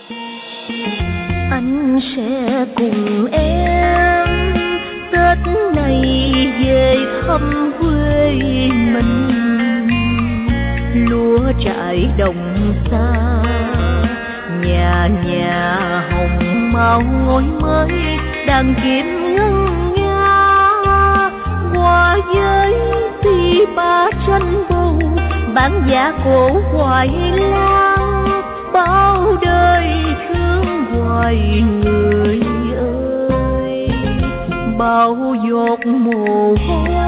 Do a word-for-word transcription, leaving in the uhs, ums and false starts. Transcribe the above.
Anh sẽ cùng em Tết này về thăm quê mình. Lúa trải đồng xa, nhà nhà hồng màu ngói mới đang kiếm ngân nga. Qua với tí ba tranh bầu, bán giá cổ hoài lang. Bao đời thương hoài người ơi, bao giọt mồ hôi